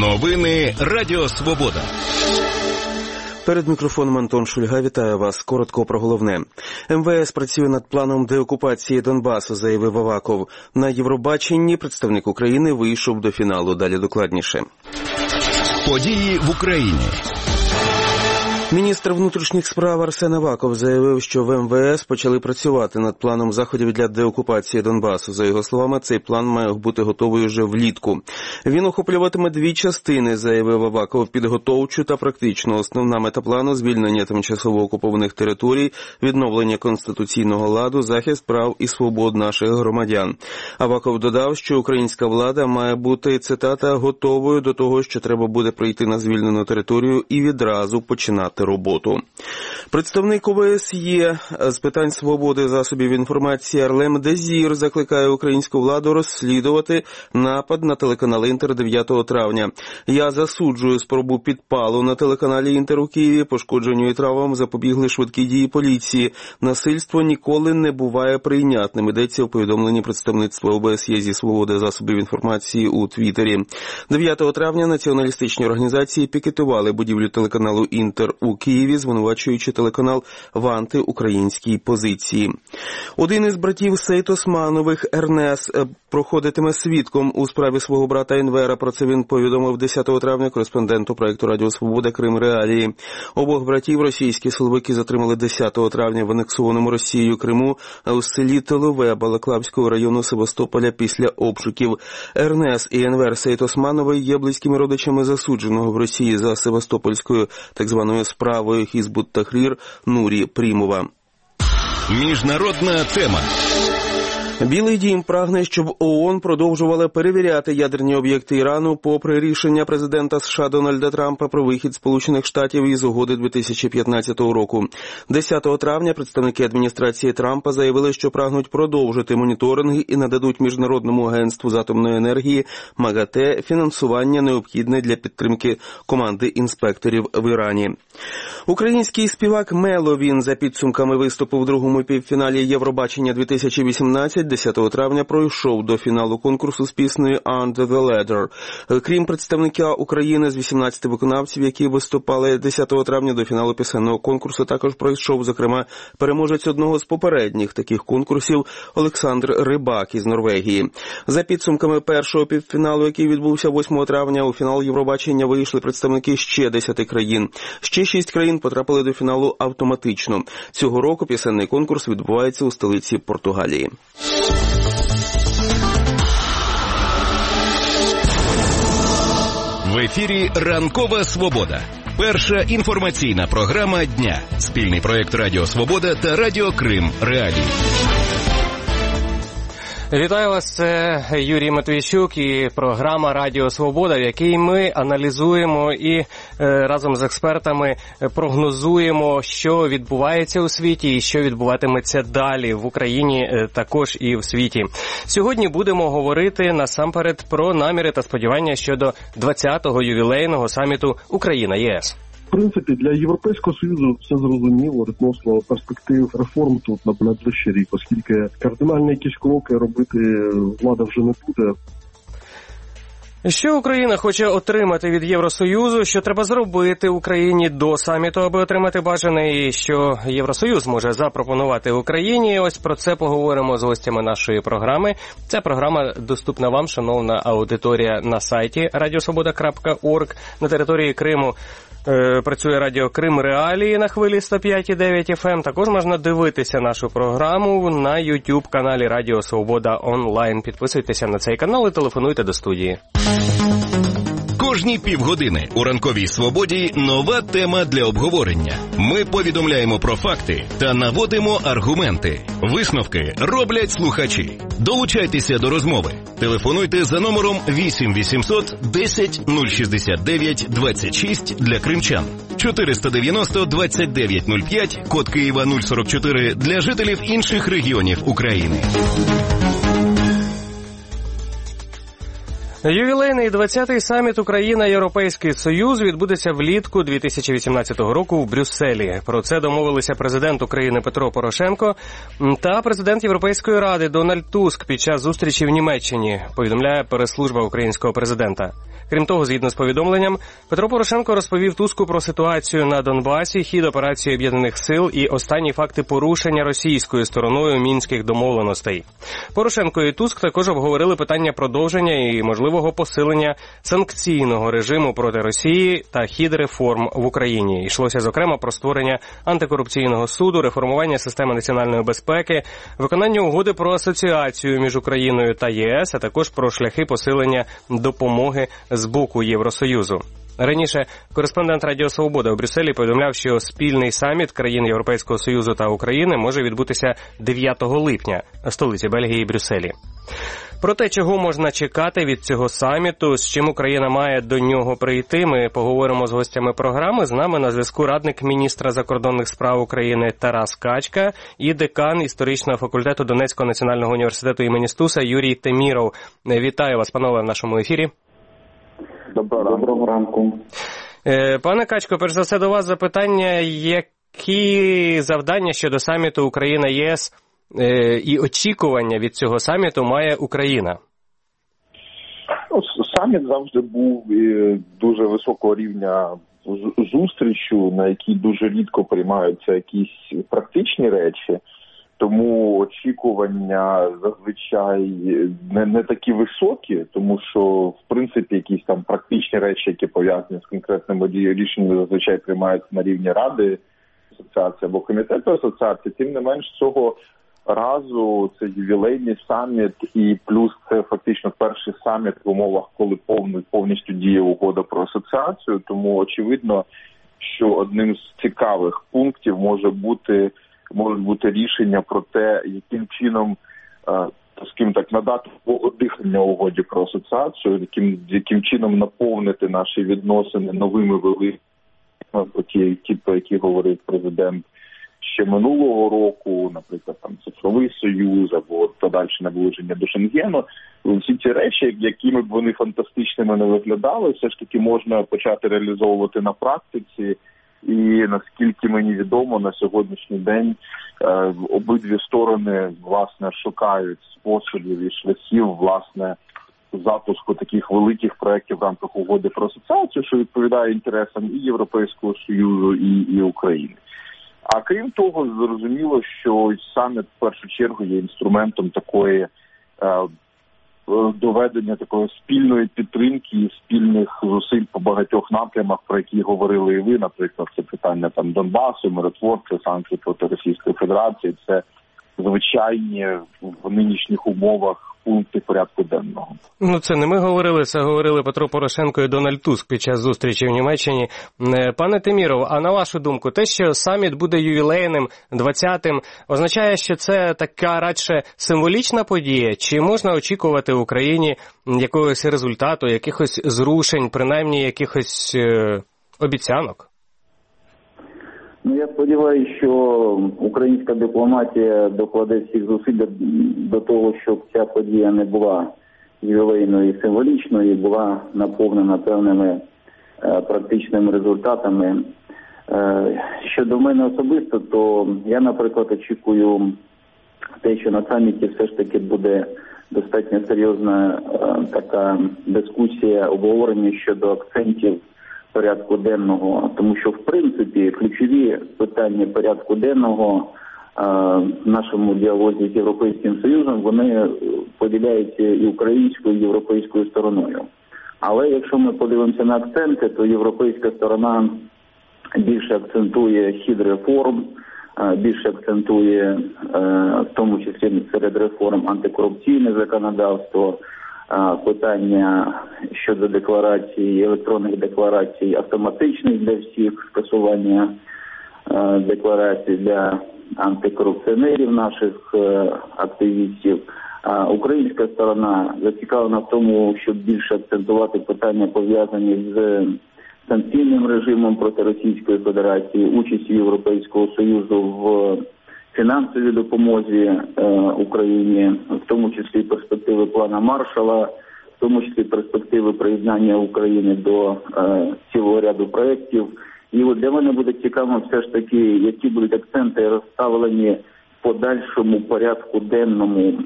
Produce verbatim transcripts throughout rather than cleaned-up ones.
Новини Радіо Свобода. Перед мікрофоном Антон Шульга. Вітаю вас. Коротко про головне. ем ве ес працює над планом деокупації Донбасу, заявив Аваков. На Євробаченні представник України вийшов до фіналу. Далі докладніше. Події в Україні. Міністр внутрішніх справ Арсен Аваков заявив, що в ем ве ес почали працювати над планом заходів для деокупації Донбасу. За його словами, цей план має бути готовий вже влітку. Він охоплюватиме дві частини, заявив Аваков, підготовчу та практичну. Основна мета плану – звільнення тимчасово окупованих територій, відновлення конституційного ладу, захист прав і свобод наших громадян. Аваков додав, що українська влада має бути, цитата, готовою до того, що треба буде прийти на звільнену територію і відразу починати роботу. Представник о ве ес є з питань свободи засобів інформації Арлем Дезір закликає українську владу розслідувати напад на телеканал «Інтер» дев'ятого травня. Я засуджую спробу підпалу на телеканалі «Інтер» у Києві, пошкодженню і травмам запобігли швидкі дії поліції. Насильство ніколи не буває прийнятним, йдеться у повідомленні представництва о ве ес є зі свободи засобів інформації у Твіттері. дев'ятого травня націоналістичні організації пікетували будівлю телеканалу «Інтер» у Києві, звинувачуючи телеканал в антиукраїнській позиції. Один із братів Сейт-Османових, Ернес, проходитиме свідком у справі свого брата Енвера. Про це він повідомив десятого травня кореспонденту проєкту Радіо Свобода «Крим Реалії». Обох братів російські силовики затримали десятого травня в анексованому Росією Криму у селі Толове Балаклавського району Севастополя після обшуків. Ернес і Енвер Сейт-Османови є близькими родичами засудженого в Росії за Севастопольською так званою справою Хізбут Тахрір Нурі Прімова. Міжнародна тема. Білий дім прагне, щоб ООН продовжувала перевіряти ядерні об'єкти Ірану попри рішення президента США Дональда Трампа про вихід Сполучених Штатів із угоди дві тисячі п'ятнадцятого року. десятого травня представники адміністрації Трампа заявили, що прагнуть продовжити моніторинги і нададуть Міжнародному агентству з атомної енергії МАГАТЕ фінансування, необхідне для підтримки команди інспекторів в Ірані. Український співак Меловін за підсумками виступу в другому півфіналі Євробачення дві тисячі вісімнадцять десятого травня пройшов до фіналу конкурсу з піснею «Under the Ladder». Крім представника України з вісімнадцяти виконавців, які виступали десятого травня, до фіналу пісенного конкурсу також пройшов, зокрема, переможець одного з попередніх таких конкурсів Олександр Рибак із Норвегії. За підсумками першого півфіналу, який відбувся восьмого травня, у фінал Євробачення вийшли представники ще десяти країн. Ще шість країн потрапили до фіналу автоматично. Цього року пісенний конкурс відбувається у столиці Португалії. В ефірі «Ранкова Свобода». Перша інформаційна програма дня. Спільний проєкт Радіо Свобода та Радіо Крим Реалії. Вітаю вас, це Юрій Матвійчук і програма «Радіо Свобода», в якій ми аналізуємо і е, разом з експертами прогнозуємо, що відбувається у світі і що відбуватиметься далі в Україні, е, також і в світі. Сьогодні будемо говорити насамперед про наміри та сподівання щодо двадцятого ювілейного саміту Україна-ЄС. В принципі, для Європейського Союзу все зрозуміло відносно перспектив реформ тут на найближчий рік, оскільки кардинальні якісь кроки робити влада вже не буде. Що Україна хоче отримати від Євросоюзу, що треба зробити Україні до саміту, аби отримати бажане, і що Євросоюз може запропонувати Україні. Ось про це поговоримо з гостями нашої програми. Ця програма доступна вам, шановна аудиторія, на сайті радіосвобода крапка орг. На території Криму е, працює Радіо Крим Реалії на хвилі сто п'ять і дев'ять еф ем. Також можна дивитися нашу програму на YouTube-каналі Радіо Свобода онлайн. Підписуйтеся на цей канал і телефонуйте до студії. Кожні півгодини у «Ранковій Свободі» нова тема для обговорення. Ми повідомляємо про факти та наводимо аргументи. Висновки роблять слухачі. Долучайтеся до розмови. Телефонуйте за номером вісім вісімсот десять нуль шістдесят дев'ять двадцять шість для кримчан, чотириста дев'яносто двадцять дев'ять нуль п'ять, код Києва нуль сорок чотири для жителів інших регіонів України. Ювілейний двадцятий саміт Україна-Європейський Союз відбудеться влітку дві тисячі вісімнадцятого року в Брюсселі. Про це домовилися президент України Петро Порошенко та президент Європейської ради Дональд Туск під час зустрічі в Німеччині, повідомляє прес-служба українського президента. Крім того, згідно з повідомленням, Петро Порошенко розповів Туску про ситуацію на Донбасі, хід операції Об'єднаних сил і останні факти порушення російською стороною мінських домовленостей. Порошенко і Туск також обговорили питання продовження і можливого посилення санкційного режиму проти Росії та хід реформ в Україні. Йшлося, зокрема, про створення антикорупційного суду, реформування системи національної безпеки, виконання угоди про асоціацію між Україною та ЄС, а також про шляхи посилення допомоги з боку Євросоюзу. Раніше кореспондент Радіо Свобода у Брюсселі повідомляв, що спільний саміт країн Європейського Союзу та України може відбутися дев'ятого липня в столиці Бельгії Брюсселі. Про те, чого можна чекати від цього саміту, з чим Україна має до нього прийти, ми поговоримо з гостями програми. З нами на зв'язку радник міністра закордонних справ України Тарас Качка і декан історичного факультету Донецького національного університету імені Стуса Юрій Теміров. Вітаю вас, панове, в нашому ефірі. Доброго ранку. Пане Качко, перш за все до вас запитання, які завдання щодо саміту Україна-ЄС і очікування від цього саміту має Україна? Саміт завжди був дуже високого рівня зустрічю, на якій дуже рідко приймаються якісь практичні речі. Тому очікування зазвичай не, не такі високі, тому що, в принципі, якісь там практичні речі, які пов'язані з конкретними рішеннями, зазвичай приймаються на рівні Ради асоціації або комітету асоціації. Тим не менш, цього разу це ювілейний саміт, і плюс це фактично перший саміт в умовах, коли повністю, повністю діє угода про асоціацію. Тому очевидно, що одним з цікавих пунктів може бути можуть бути рішення про те, яким чином, скажімо так, надати дихання угоді про асоціацію, яким, яким чином наповнити наші відносини новими великими, ті, ті, про які говорив президент ще минулого року, наприклад, там цифровий союз або подальше наближення до Шенгену. Всі ці речі, якими б вони фантастичними не виглядали, все ж таки можна почати реалізовувати на практиці. І наскільки мені відомо, на сьогоднішній день е, обидві сторони, власне, шукають способів і шляхів, власне, запуску таких великих проєктів в рамках угоди про асоціацію, що відповідає інтересам і Європейського Союзу, і, і України. А крім того, зрозуміло, що саміт в першу чергу є інструментом такої е, доведення такої спільної підтримки і спільних зусиль по багатьох напрямах, про які говорили і ви, наприклад, це питання там Донбасу, миротворче, санкції проти Російської Федерації, це звичайні в нинішніх умовах пункти порядку денного. Ну, це не ми говорили, це говорили Петро Порошенко і Дональд Туск під час зустрічі в Німеччині. Пане Теміров, а на вашу думку, те, що саміт буде ювілейним, двадцятим, означає, що це така радше символічна подія? Чи можна очікувати в Україні якогось результату, якихось зрушень, принаймні якихось е, обіцянок? Ну, я сподіваюся, що українська дипломатія докладе всіх зусиль до того, щоб ця подія не була ювілейною і символічною, і була наповнена певними е, практичними результатами. Е, щодо мене особисто, то я, наприклад, очікую те, що на саміті все ж таки буде достатньо серйозна е, така дискусія, обговорення щодо акцентів порядку денного, тому що, в принципі, ключові питання порядку денного в нашому діалозі з Європейським Союзом, вони поділяються і українською, і європейською стороною. Але якщо ми подивимося на акценти, то європейська сторона більше акцентує хід реформ, більше акцентує, в тому числі серед реформ, антикорупційне законодавство, питання щодо декларацій, електронних декларацій, автоматичних для всіх, скасування декларацій для антикорупціонерів, наших активістів. А українська сторона зацікавлена в тому, щоб більше акцентувати питання, пов'язані з санкційним режимом проти Російської Федерації, участю Європейського Союзу в фінансовій допомозі е, Україні, в тому числі перспективи плана Маршалла, в тому числі перспективи приєднання України до е, цілого ряду проєктів. І от для мене буде цікаво все ж таки, які будуть акценти розставлені в подальшому порядку денному е,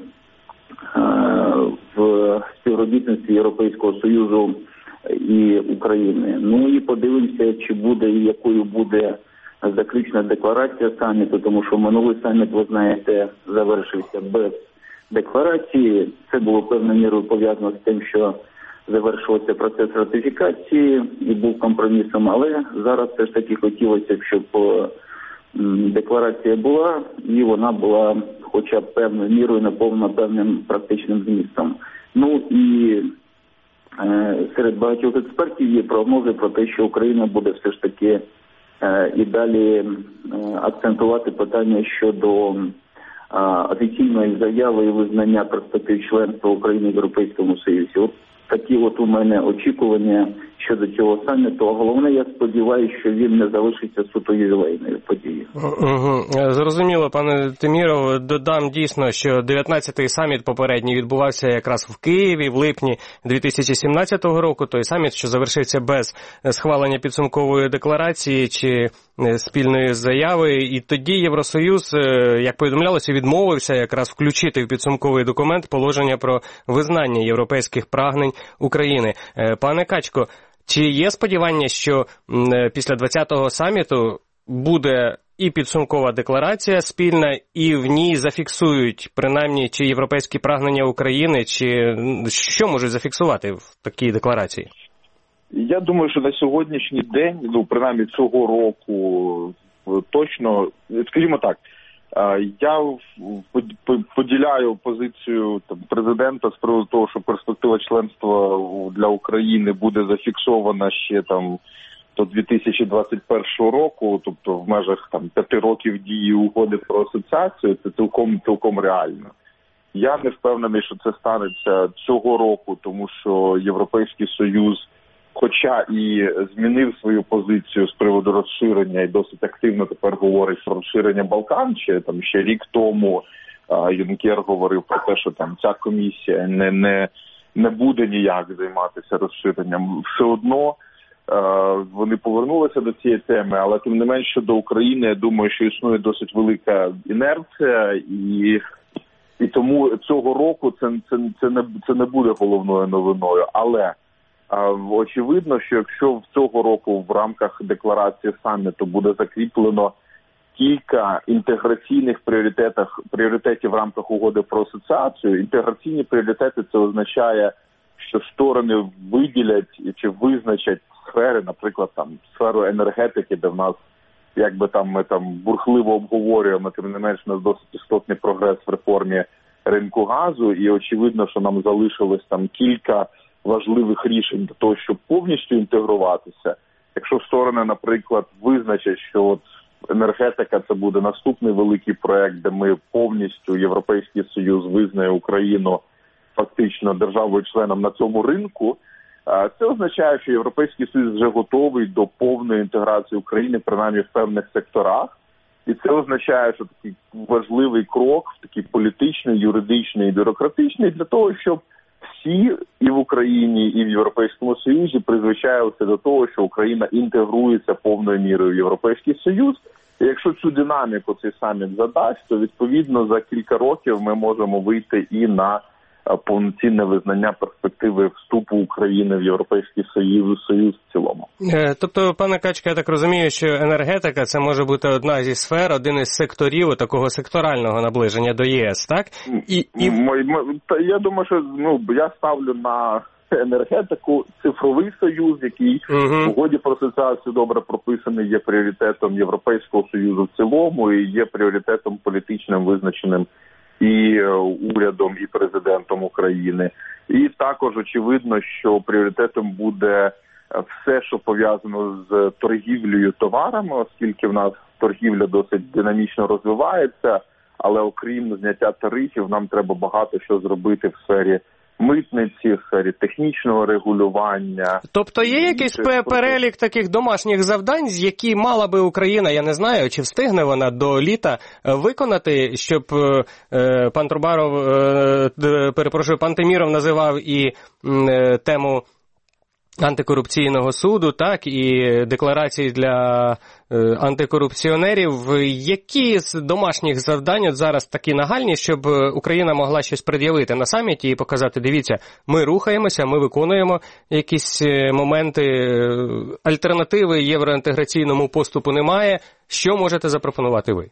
в співробітництві Європейського Союзу і України. Ну і подивимося, чи буде і якою буде заключна декларація саміту, тому що минулий саміт, ви знаєте, завершився без декларації. Це було певною мірою пов'язано з тим, що завершився процес ратифікації і був компромісом, але зараз все ж таки хотілося б, щоб декларація була, і вона була хоча б певною мірою наповнена певним практичним змістом. Ну і е, серед багатьох експертів є прогнози про те, що Україна буде все ж таки е, і далі е, акцентувати питання щодо е, офіційної заяви і визнання перспектив членства України в Європейському Союзі. От такі от у мене очікування щодо цього саміту. А головне, я сподіваюся, що він не залишиться суто ювілейною подією. Угу. Зрозуміло, пане Теміров. Додам дійсно, що дев'ятнадцятий саміт попередній відбувався якраз в Києві в липні дві тисячі сімнадцятого року. Той саміт, що завершився без схвалення підсумкової декларації чи спільної заяви. І тоді Євросоюз, як повідомлялося, відмовився якраз включити в підсумковий документ положення про визнання європейських прагнень України. Пане Качко, чи є сподівання, що після двадцятого саміту буде і підсумкова декларація спільна, і в ній зафіксують принаймні чи європейські прагнення України, чи що можуть зафіксувати в такій декларації? Я думаю, що на сьогоднішній день, ну, принаймні цього року, точно, скажімо так, я поділяю позицію там, президента з приводу того, що перспектива членства для України буде зафіксована ще там до дві тисячі двадцять першого року, тобто в межах там п'яти років дії угоди про асоціацію, це цілком цілком реально. Я не впевнений, що це станеться цього року, тому що Європейський Союз, хоча і змінив свою позицію з приводу розширення і досить активно тепер говорить про розширення Балкан, ще там ще рік тому а, Юнкер говорив про те, що там ця комісія не, не, не буде ніяк займатися розширенням. Все одно а, вони повернулися до цієї теми, але тим не менш щодо України, я думаю, що існує досить велика інерція, і, і тому цього року це, це, це, не, це не буде головною новиною. Але очевидно, що якщо цього року в рамках декларації саміту буде закріплено кілька інтеграційних пріоритетів, пріоритетів в рамках угоди про асоціацію, інтеграційні пріоритети це означає, що сторони виділять чи визначать сфери, наприклад, там сферу енергетики, де в нас, якби там ми там бурхливо обговорюємо, тим не менш у нас досить істотний прогрес в реформі ринку газу, і очевидно, що нам залишилось там кілька важливих рішень для того, щоб повністю інтегруватися. Якщо сторони, наприклад, визначать, що от енергетика це буде наступний великий проект, де ми повністю, Європейський Союз визнає Україну фактично державою-членом на цьому ринку, це означає, що Європейський Союз вже готовий до повної інтеграції України, принаймні в певних секторах. І це означає, що такий важливий крок, такий політичний, юридичний і бюрократичний, для того, щоб всі і в Україні, і в Європейському Союзі призвичаються до того, що Україна інтегрується повною мірою в Європейський Союз. І якщо цю динаміку цей саміт задасть, то відповідно за кілька років ми можемо вийти і на повноцінне визнання перспективи вступу України в Європейський Союз, Союз в цілому. Тобто, пане Качка, я так розумію, що енергетика – це може бути одна зі сфер, один із секторів такого секторального наближення до ЄС, так? І, і... Я думаю, що ну, я ставлю на енергетику цифровий союз, який угу. в угоді про асоціацію добре прописаний, є пріоритетом Європейського Союзу в цілому і є пріоритетом політичним визначеним і урядом, і президентом України. І також очевидно, що пріоритетом буде все, що пов'язано з торгівлею товарами, оскільки в нас торгівля досить динамічно розвивається, але окрім зняття тарифів, нам треба багато що зробити в сфері митниці, в сфері технічного регулювання. Тобто є якийсь перелік таких домашніх завдань, які мала би Україна, я не знаю, чи встигне вона до літа виконати, щоб е, пан Трубаров, е, перепрошую, пан Теміров називав і е, тему антикорупційного суду, так, і декларації для е, антикорупціонерів. Які з домашніх завдань от зараз такі нагальні, щоб Україна могла щось пред'явити на саміті і показати, дивіться, ми рухаємося, ми виконуємо якісь моменти, альтернативи євроінтеграційному поступу немає. Що можете запропонувати ви?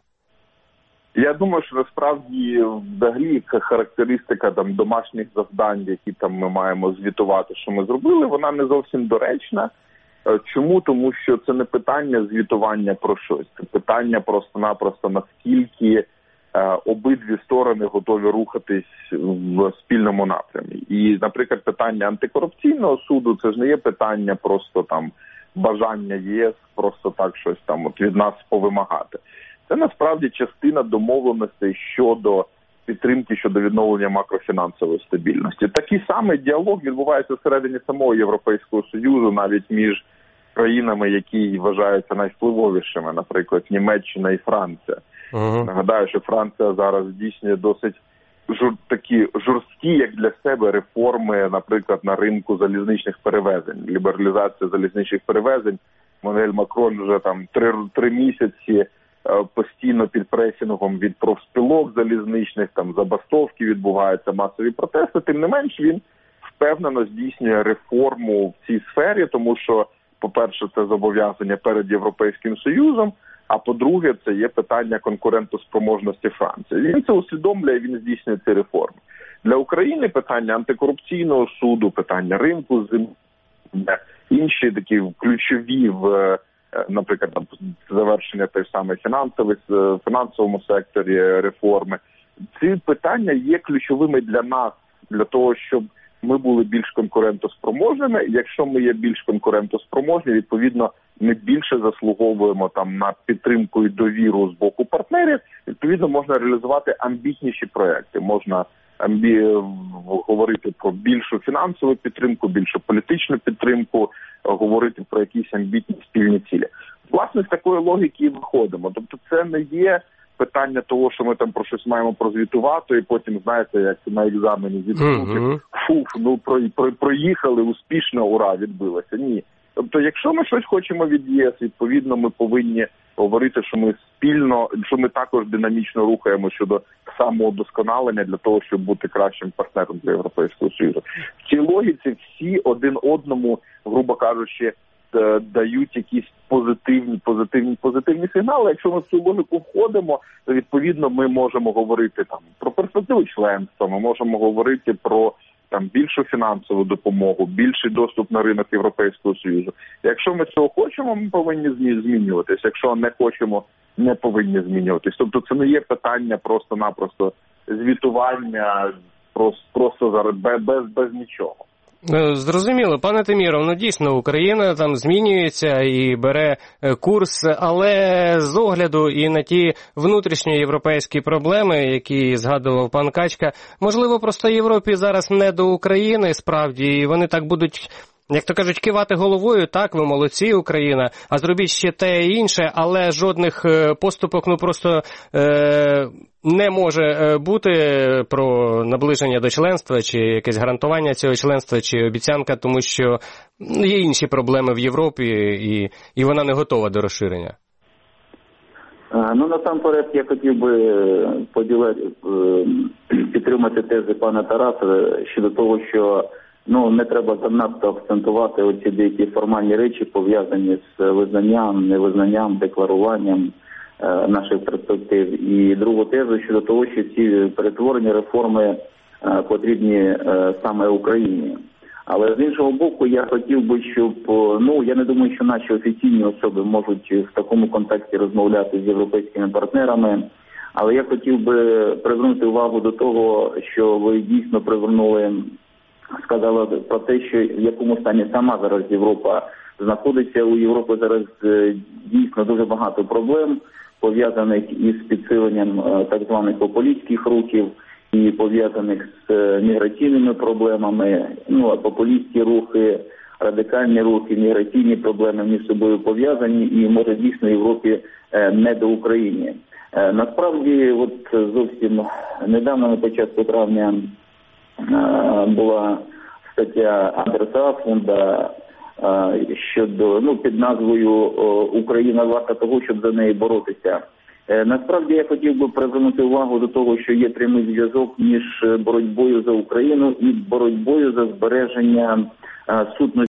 Я думаю, що насправді взагалі характеристика там домашніх завдань, які там ми маємо звітувати, що ми зробили, вона не зовсім доречна. Чому? Тому що це не питання звітування про щось, це питання просто-напросто наскільки е, обидві сторони готові рухатись в спільному напрямі. І, наприклад, питання антикорупційного суду, це ж не є питання просто там бажання ЄС просто так щось там от від нас повимагати. Це насправді частина домовленостей щодо підтримки, щодо відновлення макрофінансової стабільності. Такий самий діалог відбувається всередині самого Європейського Союзу, навіть між країнами, які вважаються найвпливовішими, наприклад, Німеччина і Франція. Uh-huh. Нагадаю, що Франція зараз здійснює досить жур, такі жорсткі, як для себе, реформи, наприклад, на ринку залізничних перевезень, лібералізація залізничних перевезень. Еммануель Макрон вже там три, три місяці постійно під пресінгом від профспілок залізничних, там забастовки відбуваються, масові протести. Тим не менш, він впевнено здійснює реформу в цій сфері, тому що, по-перше, це зобов'язання перед Європейським Союзом, а по-друге, це є питання конкурентоспроможності Франції. Він це усвідомлює, він здійснює ці реформи. Для України питання антикорупційного суду, питання ринку землі, інші такі ключові в, наприклад, там, завершення той самий фінансовий, фінансовому секторі реформи. Ці питання є ключовими для нас, для того, щоб ми були більш конкурентоспроможними. Якщо ми є більш конкурентоспроможні, відповідно, ми більше заслуговуємо там на підтримку і довіру з боку партнерів, відповідно, можна реалізувати амбітніші проекти. Можна амбі... говорити про більшу фінансову підтримку, більшу політичну підтримку, говорити про якісь амбітні спільні цілі. Власне, з такої логіки виходимо. Тобто це не є питання того, що ми там про щось маємо прозвітувати, і потім, знаєте, як на екзамені відбути, uh-huh. фуф, ну про, про, проїхали, успішно, ура, відбилося. Ні. Тобто, якщо ми щось хочемо від ЄС, відповідно, ми повинні говорити, що ми спільно, що ми також динамічно рухаємо щодо самоудосконалення для того, щоб бути кращим партнером для Європейського Союзу. В цій логіці всі один одному, грубо кажучи, дають якісь позитивні, позитивні, позитивні сигнали. Якщо ми в цю логіку входимо, то відповідно ми можемо говорити там про перспективу членства, ми можемо говорити про там більшу фінансову допомогу, більший доступ на ринок Європейського Союзу. Якщо ми цього хочемо, ми повинні змінюватися. Якщо не хочемо, не повинні змінюватись. Тобто це не є питання просто-напросто звітування, просто, просто зараз без, без, без нічого. Зрозуміло, пане Теміров, ну дійсно Україна там змінюється і бере курс, але з огляду і на ті внутрішні європейські проблеми, які згадував пан Качка, можливо, просто Європі зараз не до України, справді, і вони так будуть, як то кажуть, кивати головою, так, ви молодці, Україна, а зробіть ще те і інше, але жодних поступок, ну просто е, не може бути про наближення до членства, чи якесь гарантування цього членства, чи обіцянка, тому що є інші проблеми в Європі, і, і вона не готова до розширення. Ну, насамперед, я хотів би поділити, підтримати тези пана Тараса щодо того, що ну, не треба там надто акцентувати оці деякі формальні речі, пов'язані з визнанням, невизнанням, декларуванням е, наших перспектив. І другу тезу щодо того, що ці перетворення, реформи е, потрібні е, саме Україні. Але з іншого боку, я хотів би, щоб, ну, я не думаю, що наші офіційні особи можуть в такому контексті розмовляти з європейськими партнерами, але я хотів би привернути увагу до того, що ви дійсно привернули, сказала про те, що в якому стані сама зараз Європа знаходиться. У Європи зараз дійсно дуже багато проблем, пов'язаних із підсиленням так званих популістських рухів, і пов'язаних з міграційними проблемами, ну а популістські рухи, радикальні рухи, міграційні проблеми між собою пов'язані і, може, дійсно Європі не до України. Насправді, от зовсім недавно, на початку травня, була стаття Андерса Афунда щодо, ну, під назвою «Україна варта того, щоб за неї боротися». Насправді я хотів би привернути увагу до того, що є прямий зв'язок між боротьбою за Україну і боротьбою за збереження сутності